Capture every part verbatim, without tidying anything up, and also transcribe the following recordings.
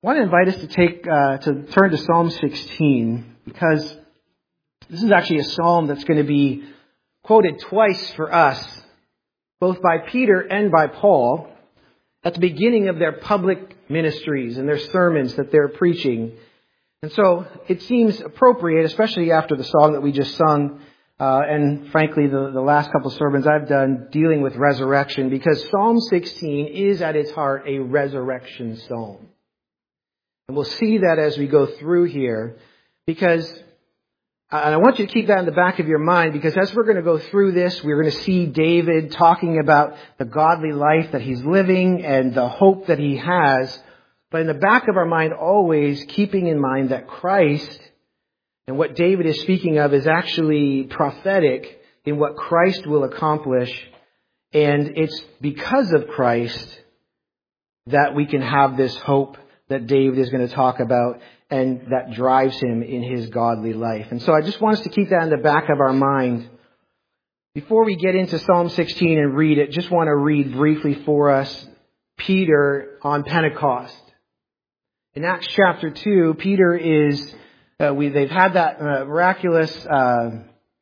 I want to invite us to take uh, to turn to Psalm sixteen, because this is actually a psalm that's going to be quoted twice for us, both by Peter and by Paul, at the beginning of their public ministries and their sermons that they're preaching. And so it seems appropriate, especially after the song that we just sung, uh, and frankly the, the last couple of sermons I've done dealing with resurrection, because Psalm sixteen is at its heart a resurrection psalm. And we'll see that as we go through here, because and I want you to keep that in the back of your mind, because as we're going to go through this, we're going to see David talking about the godly life that he's living and the hope that he has. But in the back of our mind, always keeping in mind that Christ and what David is speaking of is actually prophetic in what Christ will accomplish. And it's because of Christ that we can have this hope that David is going to talk about, and that drives him in his godly life. And so I just want us to keep that in the back of our mind. Before we get into Psalm sixteen and read it, just want to read briefly for us Peter on Pentecost. In Acts chapter two, Peter is, uh, we, they've had that uh, miraculous uh,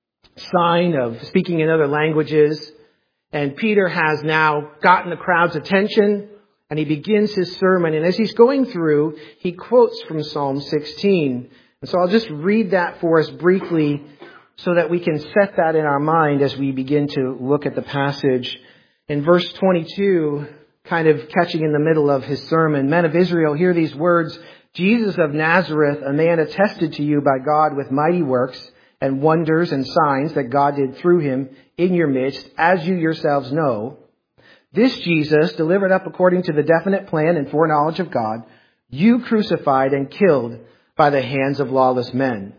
sign of speaking in other languages, and Peter has now gotten the crowd's attention. And he begins his sermon. And as he's going through, he quotes from Psalm sixteen. And so I'll just read that for us briefly so that we can set that in our mind as we begin to look at the passage. In verse twenty-two, kind of catching in the middle of his sermon, "Men of Israel, hear these words. Jesus of Nazareth, a man attested to you by God with mighty works and wonders and signs that God did through him in your midst, as you yourselves know. This Jesus, delivered up according to the definite plan and foreknowledge of God, you crucified and killed by the hands of lawless men.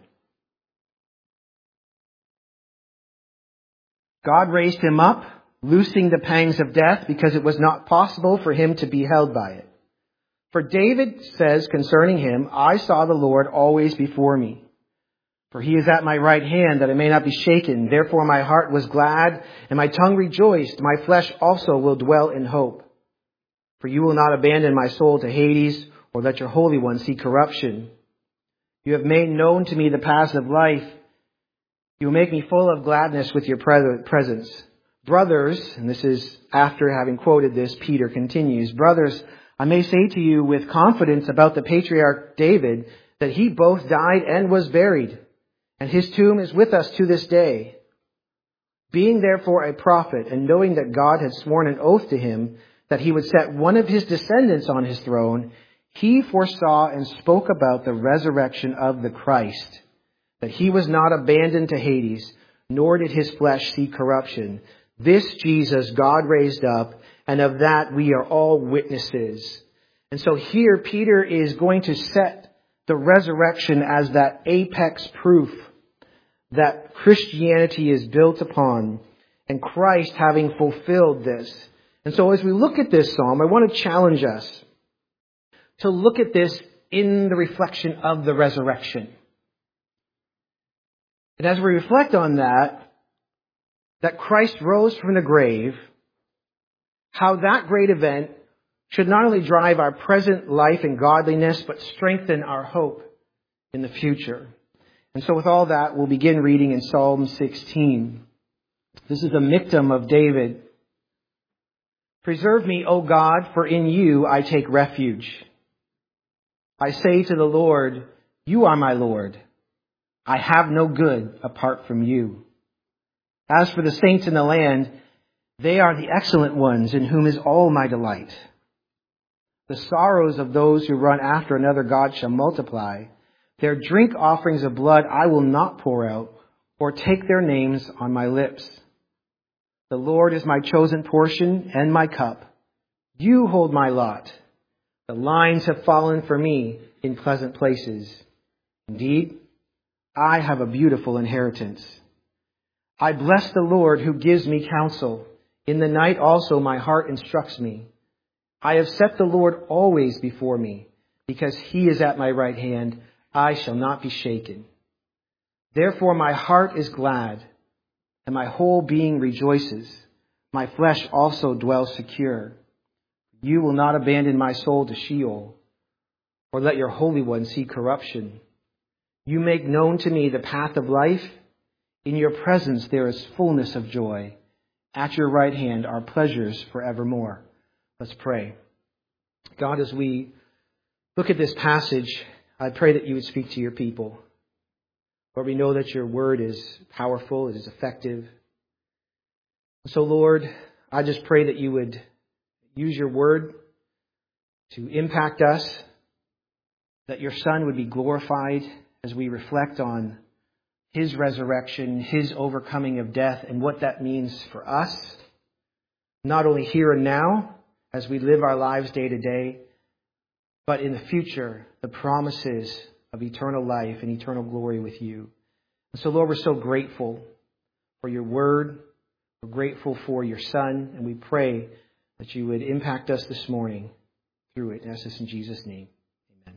God raised him up, loosing the pangs of death, because it was not possible for him to be held by it. For David says concerning him, I saw the Lord always before me. For he is at my right hand, that I may not be shaken. Therefore my heart was glad, and my tongue rejoiced. My flesh also will dwell in hope. For you will not abandon my soul to Hades, or let your Holy One see corruption. You have made known to me the paths of life. You will make me full of gladness with your presence. Brothers," and this is after having quoted this, Peter continues, "Brothers, I may say to you with confidence about the patriarch David, that he both died and was buried, and his tomb is with us to this day. Being therefore a prophet, and knowing that God had sworn an oath to him that he would set one of his descendants on his throne, he foresaw and spoke about the resurrection of the Christ, that he was not abandoned to Hades, nor did his flesh see corruption. This Jesus God raised up, and of that we are all witnesses." And so here Peter is going to set the resurrection as that apex proof that Christianity is built upon, and Christ having fulfilled this. And so as we look at this psalm, I want to challenge us to look at this in the reflection of the resurrection. And as we reflect on that, that Christ rose from the grave, how that great event should not only drive our present life and godliness, but strengthen our hope in the future. And so with all that, we'll begin reading in Psalm sixteen. This is a Miktam of David. "Preserve me, O God, for in you I take refuge. I say to the Lord, you are my Lord. I have no good apart from you. As for the saints in the land, they are the excellent ones in whom is all my delight. The sorrows of those who run after another god shall multiply. Their drink offerings of blood I will not pour out, or take their names on my lips. The Lord is my chosen portion and my cup. You hold my lot. The lines have fallen for me in pleasant places. Indeed, I have a beautiful inheritance. I bless the Lord who gives me counsel. In the night also my heart instructs me. I have set the Lord always before me. Because he is at my right hand, I shall not be shaken. Therefore my heart is glad, and my whole being rejoices. My flesh also dwells secure. You will not abandon my soul to Sheol, or let your Holy One see corruption. You make known to me the path of life. In your presence there is fullness of joy. At your right hand are pleasures forevermore. Let's pray. God, as we look at this passage, I pray that you would speak to your people. Lord, we know that your word is powerful, it is effective. So, Lord, I just pray that you would use your word to impact us, that your Son would be glorified as we reflect on his resurrection, his overcoming of death, and what that means for us, not only here and now, as we live our lives day to day, but in the future, the promises of eternal life and eternal glory with you. And so, Lord, we're so grateful for your word. We're grateful for your Son, and we pray that you would impact us this morning through it. And ask this in Jesus' name. Amen.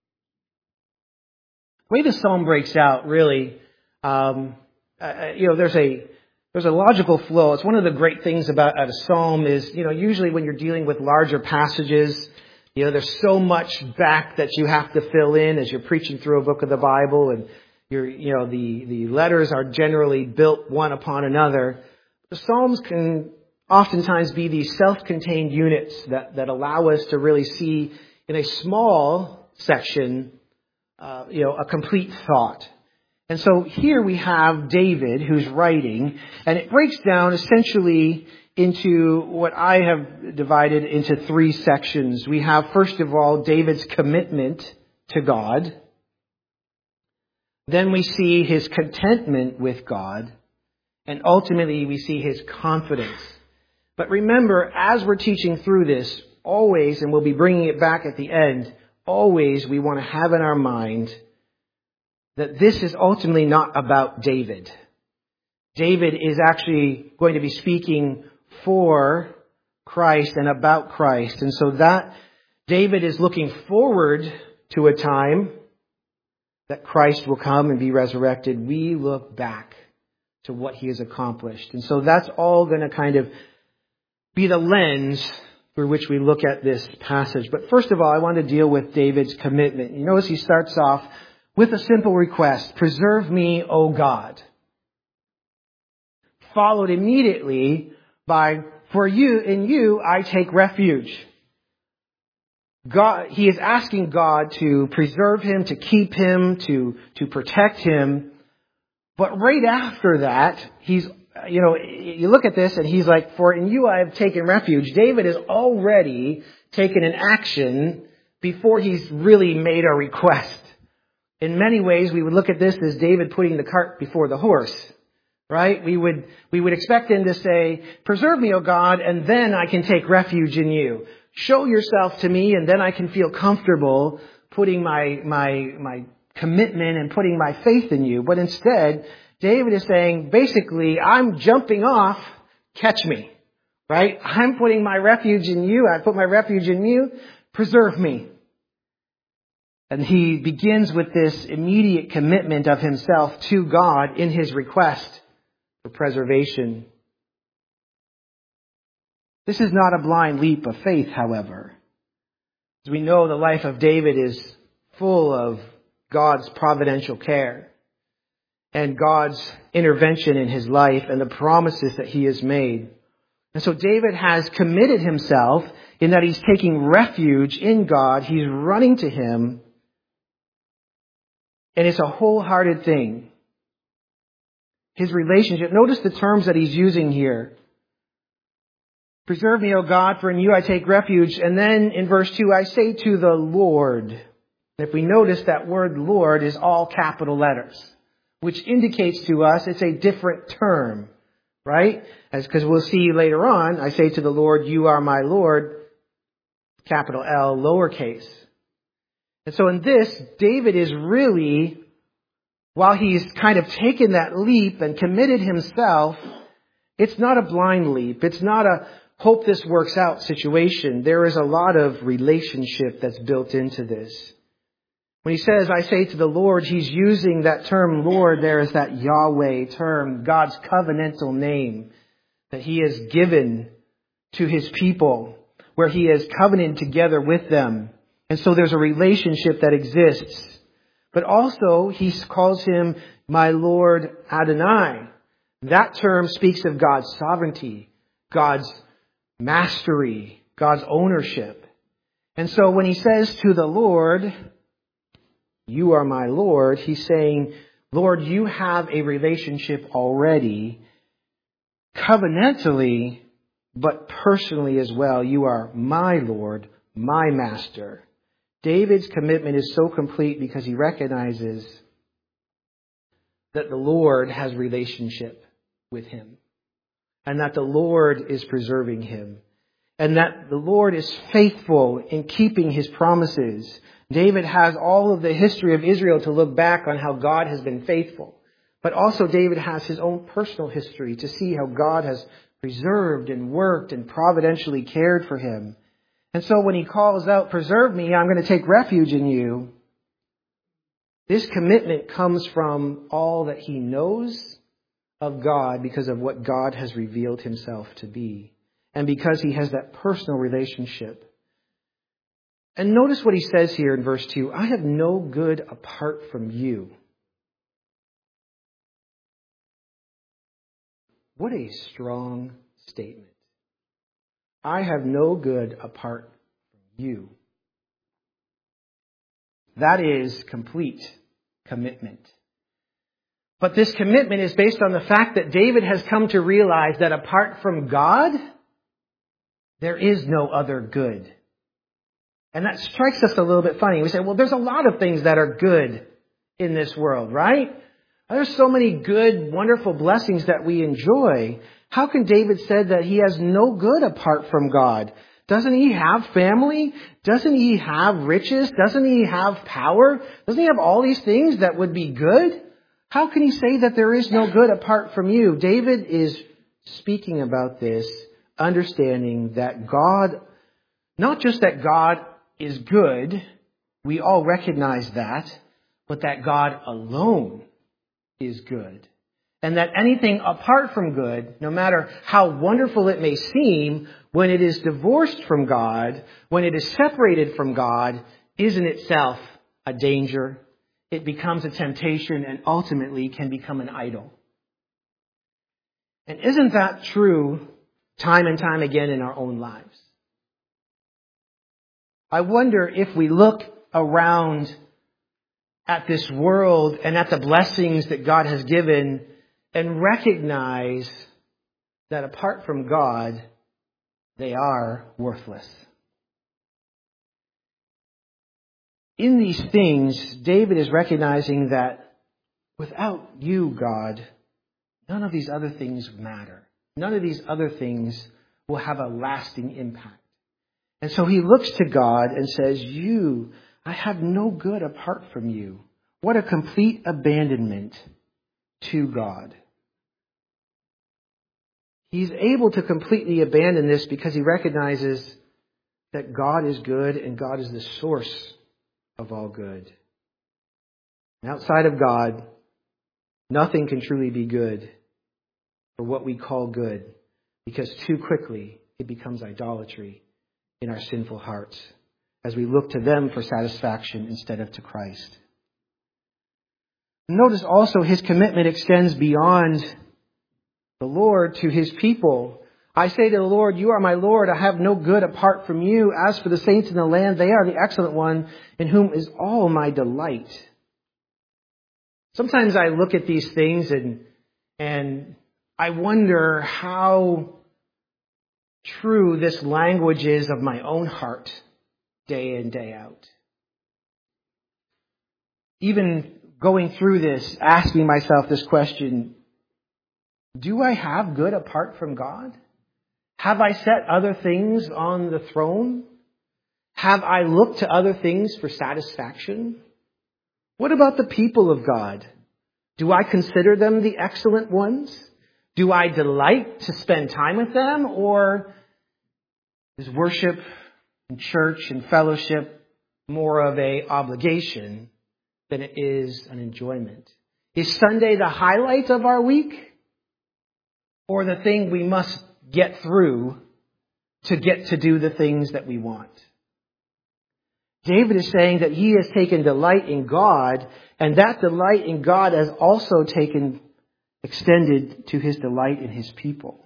The way the psalm breaks out, really, um, uh, you know, there's a there's a logical flow. It's one of the great things about a psalm is, you know, usually when you're dealing with larger passages, you know, there's so much back that you have to fill in as you're preaching through a book of the Bible, and you're, you know, the, the letters are generally built one upon another. The Psalms can oftentimes be these self-contained units that, that allow us to really see in a small section, uh, you know, a complete thought. And so here we have David who's writing, and it breaks down essentially into what I have divided into three sections. We have, first of all, David's commitment to God. Then we see his contentment with God. And ultimately, we see his confidence. But remember, as we're teaching through this, always, and we'll be bringing it back at the end, always we want to have in our mind that this is ultimately not about David. David is actually going to be speaking for Christ and about Christ. And so that David is looking forward to a time that Christ will come and be resurrected. We look back to what he has accomplished. And so that's all going to kind of be the lens through which we look at this passage. But first of all, I want to deal with David's commitment. You notice he starts off with a simple request: preserve me, O God. Followed immediately by, for you, in you, I take refuge. God, he is asking God to preserve him, to keep him, to, to protect him. But right after that, he's, you know, you look at this and he's like, for in you I have taken refuge. David has already taken an action before he's really made a request. In many ways, we would look at this as David putting the cart before the horse. Right? We would, we would expect him to say, preserve me, O God, and then I can take refuge in you. Show yourself to me, and then I can feel comfortable putting my, my, my commitment and putting my faith in you. But instead, David is saying, basically, I'm jumping off, catch me. Right? I'm putting my refuge in you. I put my refuge in you. Preserve me. And he begins with this immediate commitment of himself to God in his request for preservation. This is not a blind leap of faith, however. As we know, the life of David is full of God's providential care and God's intervention in his life and the promises that he has made. And so David has committed himself in that he's taking refuge in God. He's running to him. And it's a wholehearted thing. His relationship. Notice the terms that he's using here. Preserve me, O God, for in you I take refuge. And then in verse two, I say to the Lord. If we notice, that word Lord is all capital letters, which indicates to us it's a different term, right? As because we'll see later on, I say to the Lord, you are my Lord, capital L, lowercase. And so in this, David is really, while he's kind of taken that leap and committed himself, it's not a blind leap. It's not a hope this works out situation. There is a lot of relationship that's built into this. When he says, I say to the Lord, he's using that term Lord there as that Yahweh term, God's covenantal name that he has given to his people, where he has covenanted together with them. And so there's a relationship that exists. But also, he calls him my Lord Adonai. That term speaks of God's sovereignty, God's mastery, God's ownership. And so when he says to the Lord, you are my Lord, he's saying, Lord, you have a relationship already, covenantally, but personally as well. You are my Lord, my master. David's commitment is so complete because he recognizes that the Lord has relationship with him, and that the Lord is preserving him, and that the Lord is faithful in keeping his promises. David has all of the history of Israel to look back on how God has been faithful. But also David has his own personal history to see how God has preserved and worked and providentially cared for him. And so when he calls out, preserve me, I'm going to take refuge in you, this commitment comes from all that he knows of God because of what God has revealed himself to be. And because he has that personal relationship. And notice what he says here in verse two. I have no good apart from you. What a strong statement. I have no good apart from you. That is complete commitment. But this commitment is based on the fact that David has come to realize that apart from God, there is no other good. And that strikes us a little bit funny. We say, well, there's a lot of things that are good in this world, right? There's so many good, wonderful blessings that we enjoy. How can David say that he has no good apart from God? Doesn't he have family? Doesn't he have riches? Doesn't he have power? Doesn't he have all these things that would be good? How can he say that there is no good apart from you? David is speaking about this, understanding that God, not just that God is good, we all recognize that, but that God alone is good. And that anything apart from good, no matter how wonderful it may seem, when it is divorced from God, when it is separated from God, is in itself a danger. It becomes a temptation and ultimately can become an idol. And isn't that true time and time again in our own lives? I wonder if we look around at this world and at the blessings that God has given and recognize that apart from God, they are worthless. In these things, David is recognizing that without you, God, none of these other things matter. None of these other things will have a lasting impact. And so he looks to God and says, you, I have no good apart from you. What a complete abandonment to God. He's able to completely abandon this because he recognizes that God is good and God is the source of all good. And outside of God, nothing can truly be good or what we call good, because too quickly it becomes idolatry in our sinful hearts as we look to them for satisfaction instead of to Christ. Notice also his commitment extends beyond the Lord to his people. I say to the Lord, you are my Lord. I have no good apart from you. As for the saints in the land, they are the excellent one in whom is all my delight. Sometimes I look at these things and, and I wonder how true this language is of my own heart day in, day out. Even going through this, asking myself this question, do I have good apart from God? Have I set other things on the throne? Have I looked to other things for satisfaction? What about the people of God? Do I consider them the excellent ones? Do I delight to spend time with them? Or is worship and church and fellowship more of an obligation than it is an enjoyment? Is Sunday the highlight of our week? Or the thing we must get through to get to do the things that we want? David is saying that he has taken delight in God, and that delight in God has also taken, extended to his delight in his people.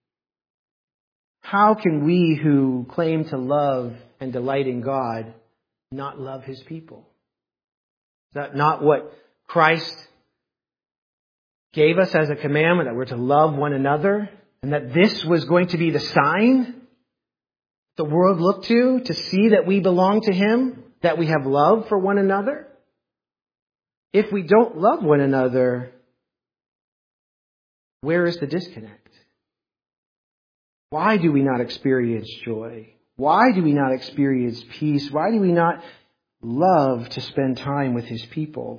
How can we who claim to love and delight in God not love his people? Is that not what Christ gave us as a commandment, that we're to love one another, and that this was going to be the sign the world looked to, to see that we belong to him, that we have love for one another? If we don't love one another, where is the disconnect? Why do we not experience joy? Why do we not experience peace? Why do we not love to spend time with his people?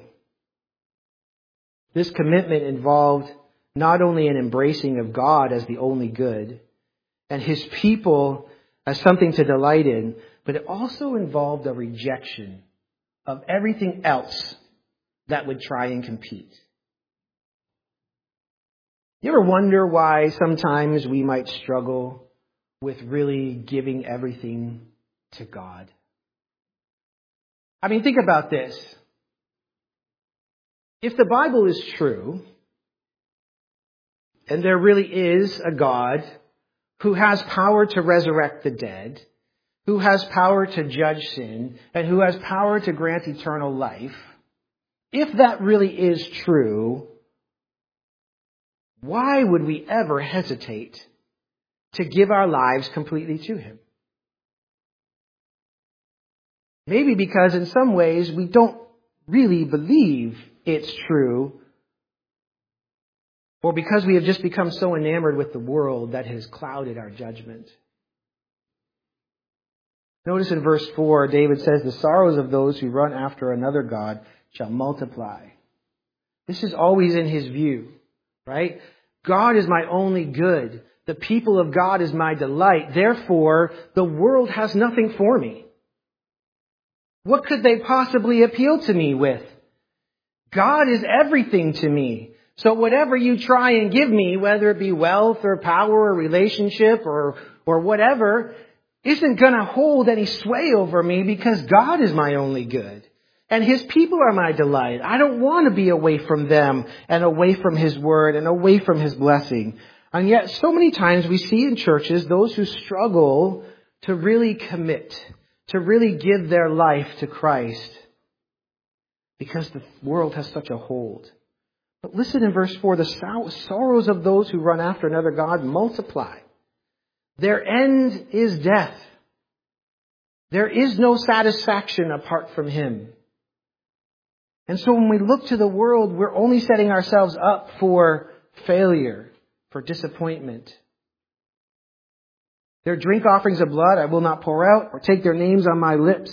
This commitment involved not only an embracing of God as the only good, and his people as something to delight in, but it also involved a rejection of everything else that would try and compete. You ever wonder why sometimes we might struggle with really giving everything to God? I mean, think about this. If the Bible is true, and there really is a God who has power to resurrect the dead, who has power to judge sin, and who has power to grant eternal life, if that really is true, why would we ever hesitate to give our lives completely to him? Maybe because in some ways we don't really believe it's true, or because we have just become so enamored with the world that has clouded our judgment. Notice in verse four, David says, the sorrows of those who run after another God shall multiply. This is always in his view, right? God is my only good. The people of God is my delight. Therefore, the world has nothing for me. What could they possibly appeal to me with? God is everything to me. So whatever you try and give me, whether it be wealth or power or relationship or, or whatever, isn't going to hold any sway over me because God is my only good. And his people are my delight. I don't want to be away from them and away from his word and away from his blessing. And yet so many times we see in churches those who struggle to really commit, to really give their life to Christ because the world has such a hold. But listen in verse four, the sorrows of those who run after another God multiply. Their end is death. There is no satisfaction apart from him. And so when we look to the world, we're only setting ourselves up for failure, for disappointment. Their drink offerings of blood I will not pour out, or take their names on my lips.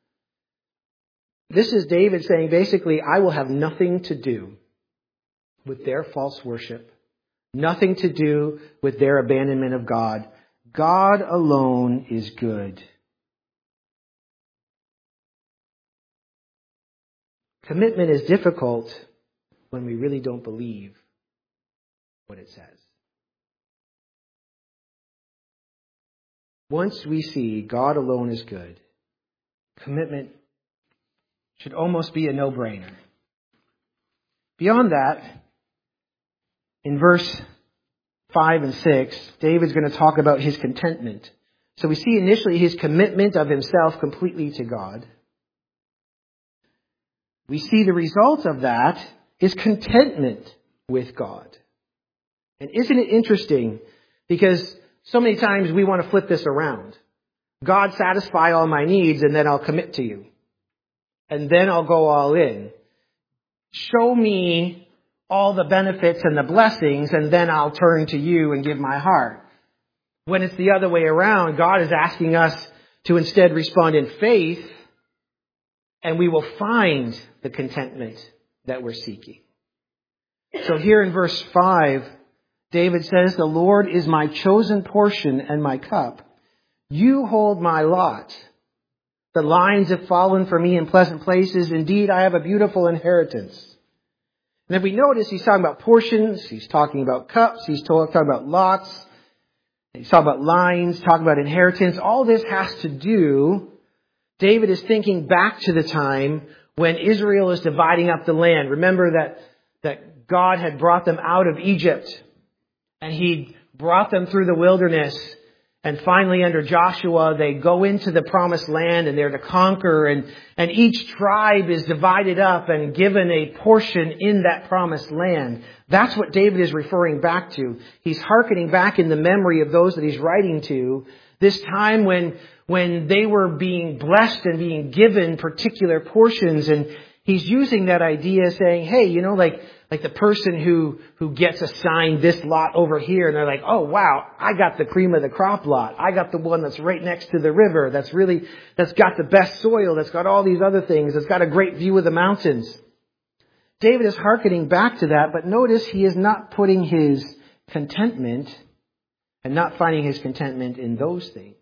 This is David saying basically, I will have nothing to do with their false worship, nothing to do with their abandonment of God. God alone is good. Commitment is difficult when we really don't believe what it says. Once we see God alone is good, commitment should almost be a no-brainer. Beyond that, in verse five and six, David's going to talk about his contentment. So we see initially his commitment of himself completely to God. We see the result of that is contentment with God. And isn't it interesting? Because so many times we want to flip this around. God, satisfy all my needs and then I'll commit to you. And then I'll go all in. Show me all the benefits and the blessings and then I'll turn to you and give my heart. When it's the other way around, God is asking us to instead respond in faith, and we will find the contentment that we're seeking. So here in verse five, David says, the Lord is my chosen portion and my cup. You hold my lot. The lines have fallen for me in pleasant places. Indeed, I have a beautiful inheritance. And if we notice, he's talking about portions, he's talking about cups, he's talking about lots, he's talking about lines, talking about inheritance. All this has to do David is thinking back to the time when Israel is dividing up the land. Remember that, that God had brought them out of Egypt, and He brought them through the wilderness. And finally, under Joshua, they go into the promised land and they're to conquer. And, and each tribe is divided up and given a portion in that promised land. That's what David is referring back to. He's hearkening back in the memory of those that he's writing to. This time when, when they were being blessed and being given particular portions. And he's using that idea saying, hey, you know, like, like the person who, who gets assigned this lot over here, and they're like, oh wow, I got the cream of the crop lot. I got the one that's right next to the river, that's really, that's got the best soil, that's got all these other things, that's got a great view of the mountains. David is hearkening back to that, but notice he is not putting his contentment and not finding his contentment in those things.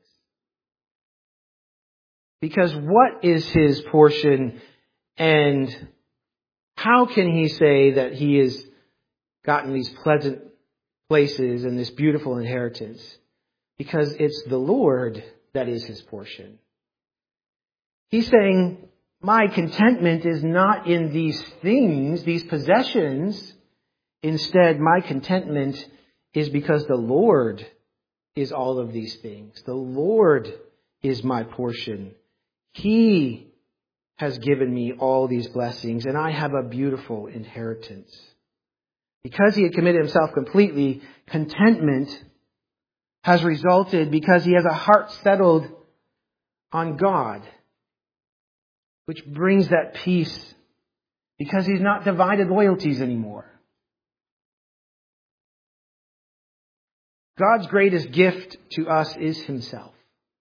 Because what is his portion, and how can he say that he has gotten these pleasant places and this beautiful inheritance? Because it's the Lord that is his portion. He's saying, my contentment is not in these things, these possessions. Instead, my contentment is because the Lord is all of these things. The Lord is my portion. He has given me all these blessings, and I have a beautiful inheritance. Because he had committed himself completely, contentment has resulted because he has a heart settled on God, which brings that peace because he's not divided loyalties anymore. God's greatest gift to us is himself.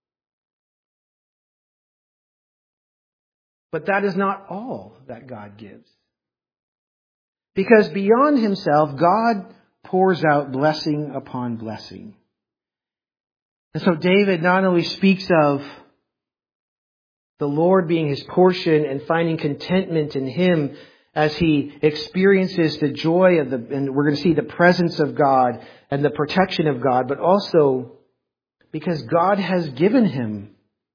But that is not all that God gives. Because beyond himself, God pours out blessing upon blessing. And so David not only speaks of the Lord being his portion and finding contentment in him as he experiences the joy of the, and we're going to see the presence of God and the protection of God, but also because God has given him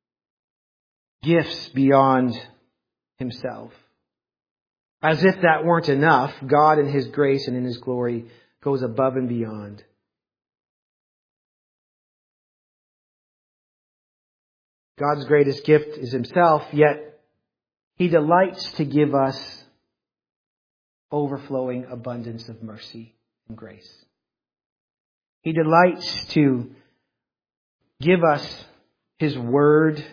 gifts beyond himself. As if that weren't enough, God in his grace and in his glory goes above and beyond. God's greatest gift is himself, yet he delights to give us overflowing abundance of mercy and grace. He delights to give us his word.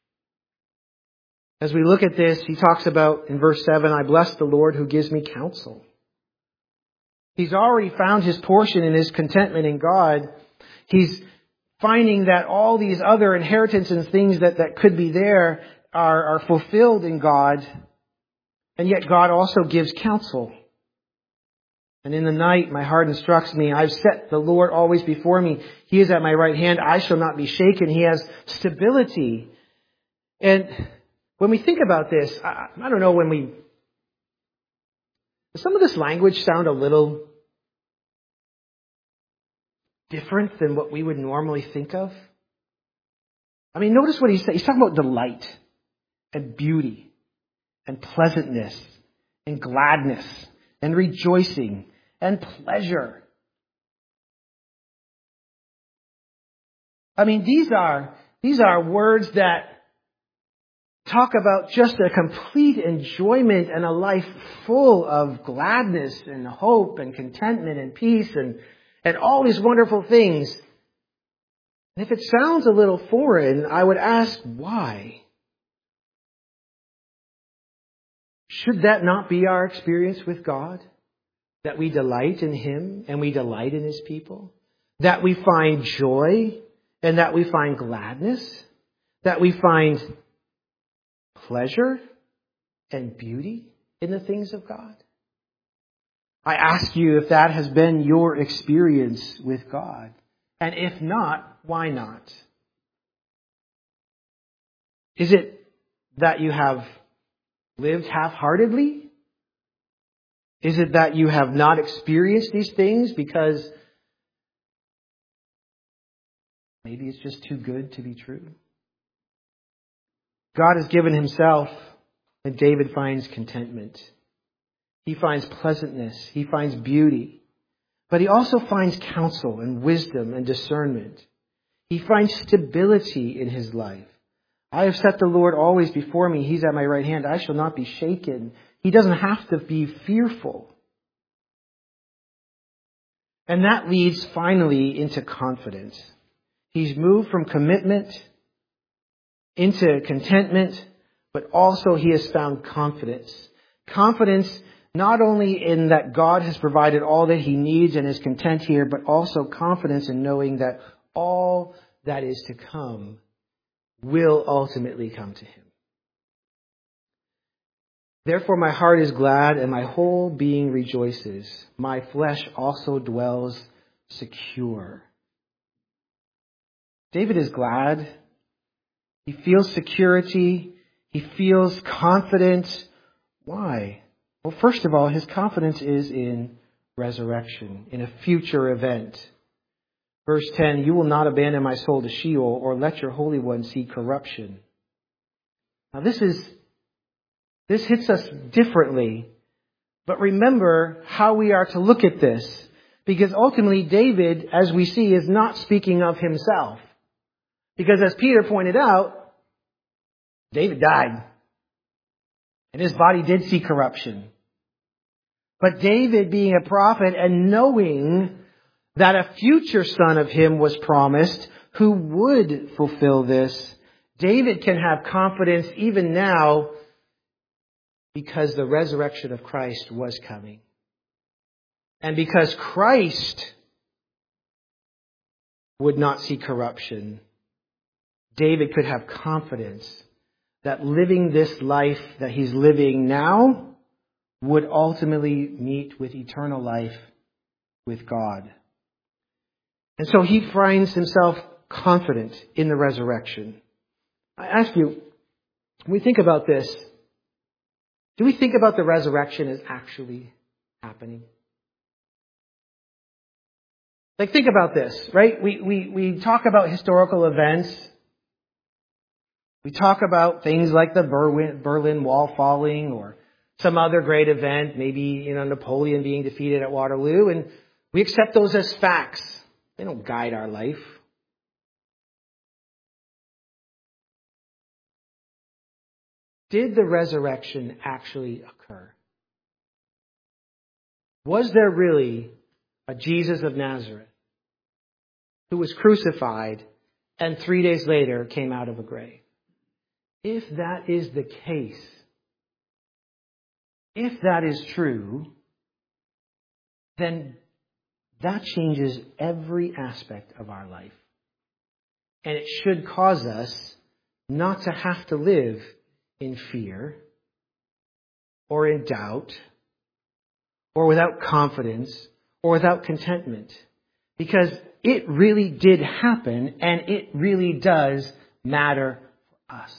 As we look at this, he talks about in verse seven, I bless the Lord who gives me counsel. He's already found his portion in his contentment in God. He's finding that all these other inheritance and things that, that could be there are, are fulfilled in God. And yet God also gives counsel. And in the night, my heart instructs me. I've set the Lord always before me. He is at my right hand. I shall not be shaken. He has stability. And when we think about this, I, I don't know when we... Does some of this language sound a little different than what we would normally think of? I mean, notice what he's saying. He's talking about delight and beauty and pleasantness and gladness and rejoicing and pleasure. I mean, these are, these are words that talk about just a complete enjoyment and a life full of gladness and hope and contentment and peace and, and all these wonderful things. And if it sounds a little foreign, I would ask why? Should that not be our experience with God? That we delight in him and we delight in his people? That we find joy and that we find gladness? That we find pleasure and beauty in the things of God? I ask you if that has been your experience with God. And if not, why not? Is it that you have lived half-heartedly? Is it that you have not experienced these things because maybe it's just too good to be true? God has given himself, and David finds contentment. He finds pleasantness. He finds beauty. But he also finds counsel and wisdom and discernment. He finds stability in his life. I have set the Lord always before me. He's at my right hand. I shall not be shaken. He doesn't have to be fearful. And that leads finally into confidence. He's moved from commitment into contentment, but also he has found confidence. Confidence not only in that God has provided all that he needs and is content here, but also confidence in knowing that all that is to come will ultimately come to him. Therefore my heart is glad and my whole being rejoices. My flesh also dwells secure. David is glad. He feels security. He feels confident. Why? Well, first of all, his confidence is in resurrection, in a future event. Verse ten, you will not abandon my soul to Sheol or let your Holy One see corruption. Now this is, this hits us differently. But remember how we are to look at this. Because ultimately David, as we see, is not speaking of himself. Because as Peter pointed out, David died. And his body did see corruption. But David, being a prophet and knowing that a future son of him was promised who would fulfill this, David can have confidence even now because the resurrection of Christ was coming. And because Christ would not see corruption, David could have confidence that living this life that he's living now would ultimately meet with eternal life with God. And so he finds himself confident in the resurrection. I ask you, when we think about this, do we think about the resurrection as actually happening? Like, think about this, right? We, we, we talk about historical events. We talk about things like the Berlin, Berlin Wall falling or some other great event, maybe, you know, Napoleon being defeated at Waterloo, and we accept those as facts. They don't guide our life. Did the resurrection actually occur? Was there really a Jesus of Nazareth who was crucified and three days later came out of a grave? If that is the case, if that is true, then that changes every aspect of our life. And it should cause us not to have to live in fear or in doubt or without confidence or without contentment. Because it really did happen and it really does matter for us.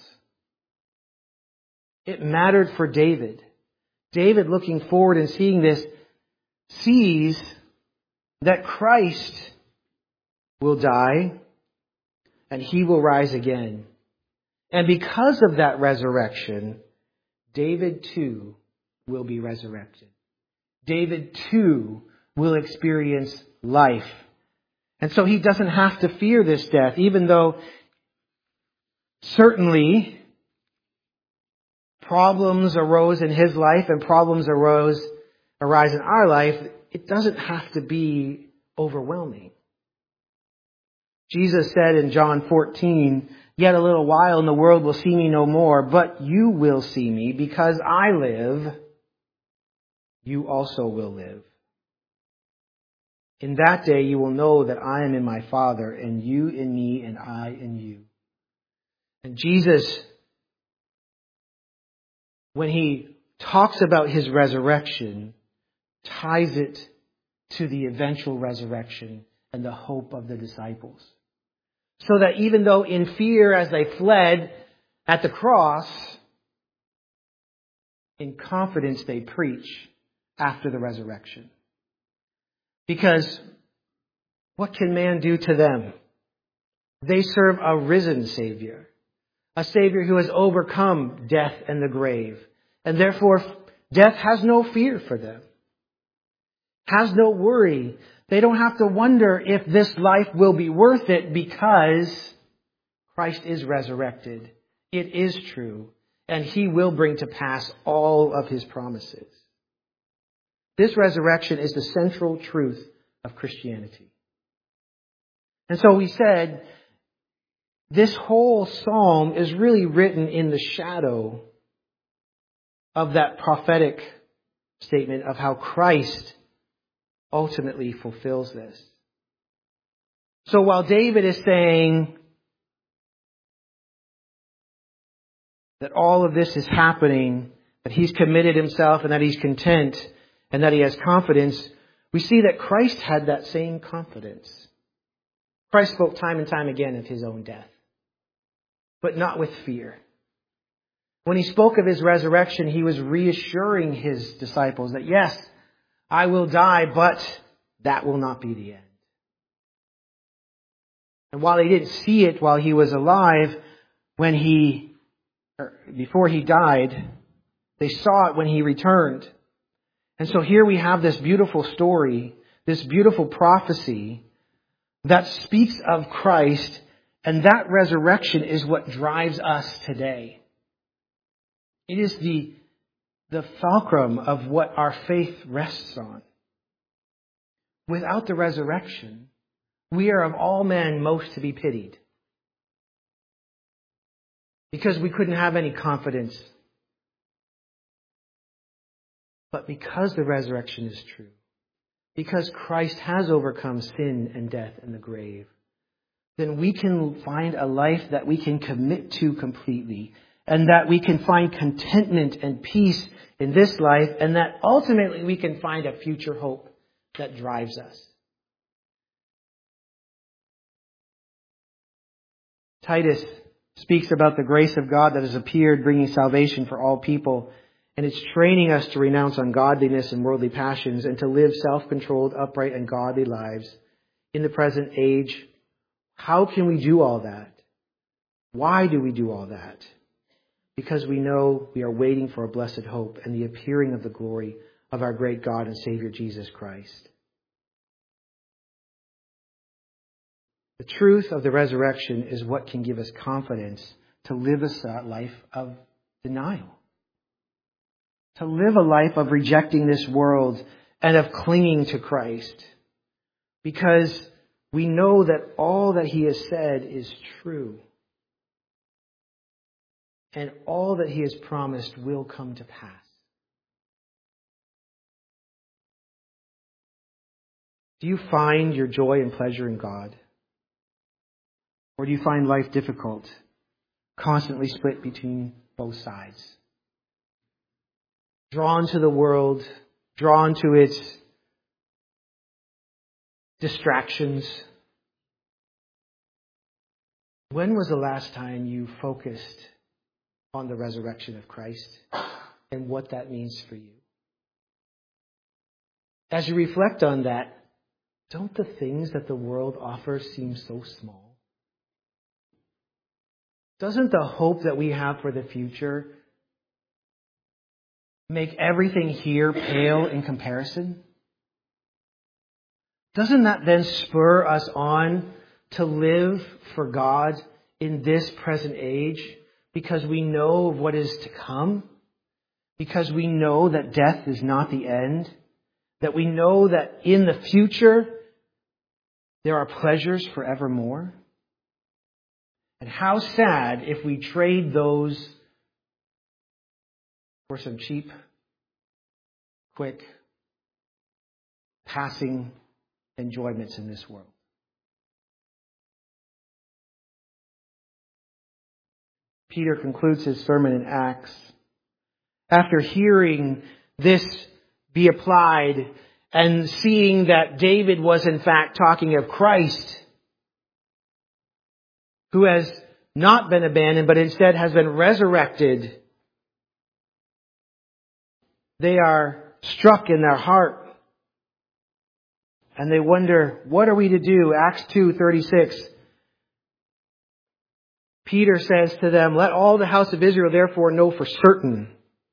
It mattered for David. David, looking forward and seeing this, sees that Christ will die and he will rise again. And because of that resurrection, David too will be resurrected. David too will experience life. And so he doesn't have to fear this death, even though certainly problems arose in his life and problems arose arise in our life. It doesn't have to be overwhelming. Jesus said in John fourteen, yet a little while and the world will see me no more, but you will see me because I live. You also will live. In that day you will know that I am in my Father and you in me and I in you. And Jesus, when he talks about his resurrection, ties it to the eventual resurrection and the hope of the disciples. So that even though in fear as they fled at the cross, in confidence they preach after the resurrection. Because what can man do to them? They serve a risen Savior, A Savior who has overcome death and the grave. And therefore, death has no fear for them. Has no worry. They don't have to wonder if this life will be worth it because Christ is resurrected. It is true. And He will bring to pass all of His promises. This resurrection is the central truth of Christianity. And so we said, this whole psalm is really written in the shadow of that prophetic statement of how Christ ultimately fulfills this. So while David is saying that all of this is happening, that he's committed himself and that he's content and that he has confidence, we see that Christ had that same confidence. Christ spoke time and time again of His own death, but not with fear. When He spoke of His resurrection, He was reassuring His disciples that, yes, I will die, but that will not be the end. And while they didn't see it while He was alive, when He, or before He died, they saw it when He returned. And so here we have this beautiful story, this beautiful prophecy that speaks of Christ, and that resurrection is what drives us today. It is the, the fulcrum of what our faith rests on. Without the resurrection, we are of all men most to be pitied. Because we couldn't have any confidence. But because the resurrection is true, because Christ has overcome sin and death and the grave, then we can find a life that we can commit to completely, and that we can find contentment and peace in this life, and that ultimately we can find a future hope that drives us. Titus speaks about the grace of God that has appeared, bringing salvation for all people. And it's training us to renounce ungodliness and worldly passions and to live self-controlled, upright, and godly lives in the present age. How can we do all that? Why do we do all that? Because we know we are waiting for a blessed hope and the appearing of the glory of our great God and Savior Jesus Christ. The truth of the resurrection is what can give us confidence to live a life of denial. To live a life of rejecting this world and of clinging to Christ. Because we know that all that He has said is true. And all that He has promised will come to pass. Do you find your joy and pleasure in God? Or do you find life difficult, constantly split between both sides? Drawn to the world, drawn to its distractions. When was the last time you focused on the resurrection of Christ and what that means for you? As you reflect on that, don't the things that the world offers seem so small? Doesn't the hope that we have for the future make everything here pale in comparison? Doesn't that then spur us on to live for God in this present age because we know of what is to come? Because we know that death is not the end? That we know that in the future there are pleasures forevermore? And how sad if we trade those for some cheap, quick, passing enjoyments in this world. Peter concludes his sermon in Acts. After hearing this be applied and seeing that David was in fact talking of Christ, who has not been abandoned, but instead has been resurrected, they are struck in their heart. And they wonder, what are we to do? Acts two thirty-six. Peter says to them, "Let all the house of Israel therefore know for certain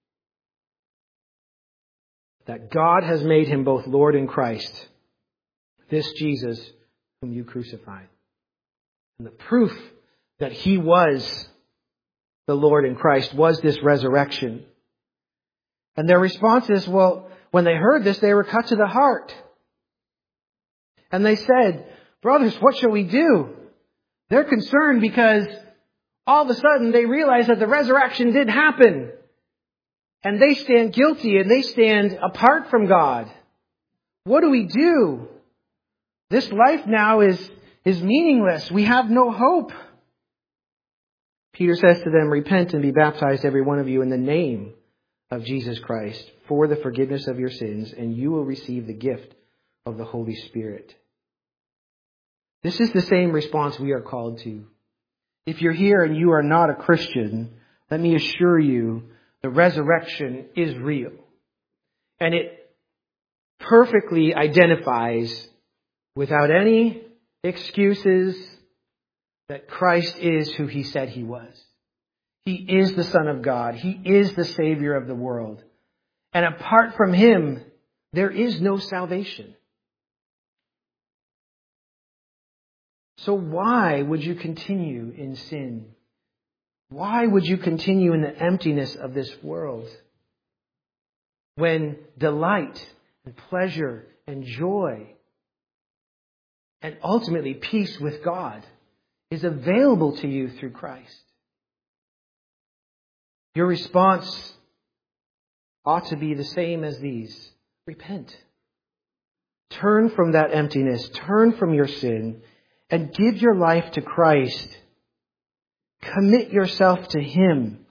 that God has made him both Lord and Christ, this Jesus whom you crucified." And the proof that he was the Lord and Christ was this resurrection. And their response is, well, when they heard this, they were cut to the heart. And they said, "Brothers, what shall we do?" They're concerned because all of a sudden they realize that the resurrection did happen. And they stand guilty and they stand apart from God. What do we do? This life now is, is meaningless. We have no hope. Peter says to them, "Repent and be baptized, every one of you, in the name of Jesus Christ for the forgiveness of your sins, and you will receive the gift of the Holy Spirit." This is the same response we are called to. If you're here and you are not a Christian, let me assure you, the resurrection is real. And it perfectly identifies, without any excuses, that Christ is who he said he was. He is the Son of God. He is the Savior of the world. And apart from him, there is no salvation. So why would you continue in sin? Why would you continue in the emptiness of this world when delight and pleasure and joy and ultimately peace with God is available to you through Christ? Your response ought to be the same as these. Repent. Turn from that emptiness. Turn from your sin and give your life to Christ. Commit yourself to him.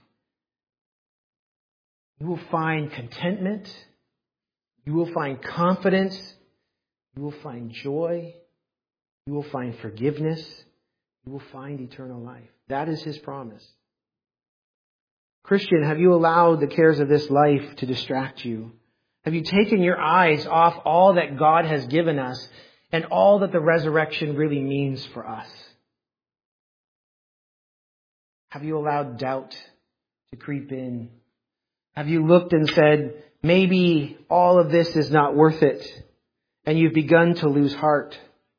You will find contentment. You will find confidence. You will find joy. You will find forgiveness. You will find eternal life. That is his promise. Christian, have you allowed the cares of this life to distract you? Have you taken your eyes off all that God has given us and all that the resurrection really means for us? Have you allowed doubt to creep in? Have you looked and said, maybe all of this is not worth it, and you've begun to lose heart?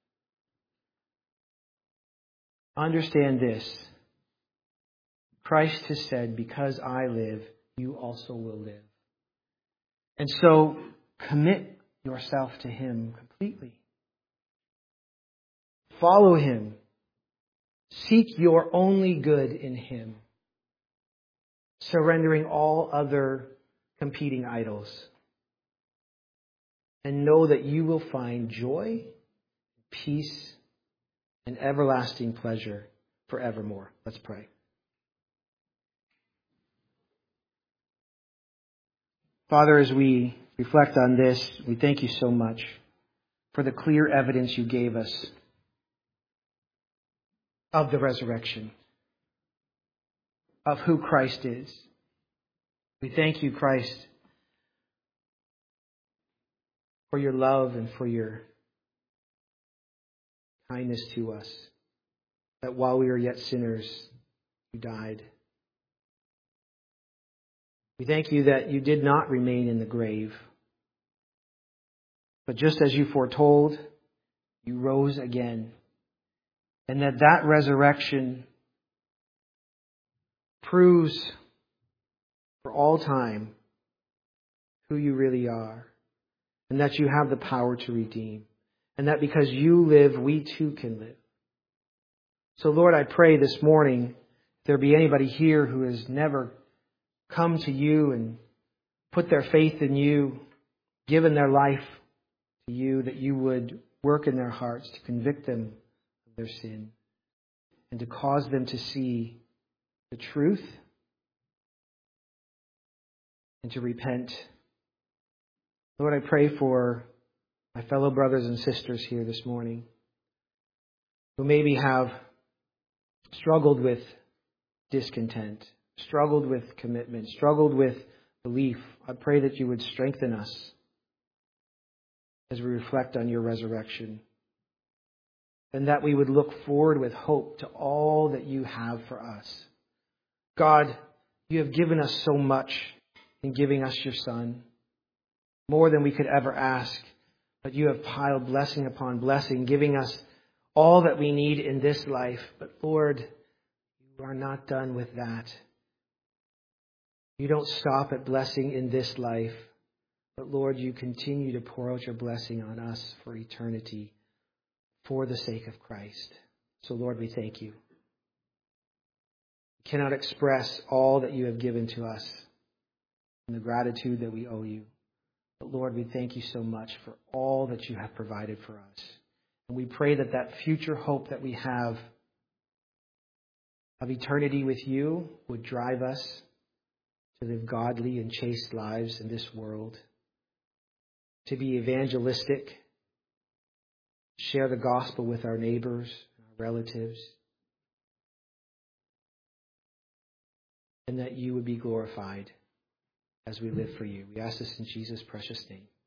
Understand this. Christ has said, "Because I live, you also will live." And so commit yourself to him completely. Follow him. Seek your only good in him, surrendering all other competing idols. And know that you will find joy, peace, and everlasting pleasure forevermore. Let's pray. Father, as we reflect on this, we thank you so much for the clear evidence you gave us of the resurrection, of who Christ is. We thank you, Christ, for your love and for your kindness to us, that while we were yet sinners, you died. We thank you that you did not remain in the grave, but just as you foretold, you rose again. And that that resurrection proves for all time who you really are. And that you have the power to redeem. And that because you live, we too can live. So Lord, I pray this morning, if there be anybody here who has never come to you and put their faith in you, given their life to you, that you would work in their hearts to convict them of their sin and to cause them to see the truth and to repent. Lord, I pray for my fellow brothers and sisters here this morning who maybe have struggled with discontent, struggled with commitment, struggled with belief. I pray that you would strengthen us as we reflect on your resurrection. and that we would look forward with hope to all that you have for us. God, you have given us so much in giving us your Son, more than we could ever ask. But you have piled blessing upon blessing, giving us all that we need in this life. But Lord, you are not done with that. You don't stop at blessing in this life. But Lord, you continue to pour out your blessing on us for eternity, for the sake of Christ. So Lord, we thank you. We cannot express all that you have given to us and the gratitude that we owe you. But Lord, we thank you so much for all that you have provided for us. And we pray that that future hope that we have of eternity with you would drive us to live godly and chaste lives in this world, to be evangelistic, share the gospel with our neighbors, our relatives, and that you would be glorified as we live for you. We ask this in Jesus' precious name.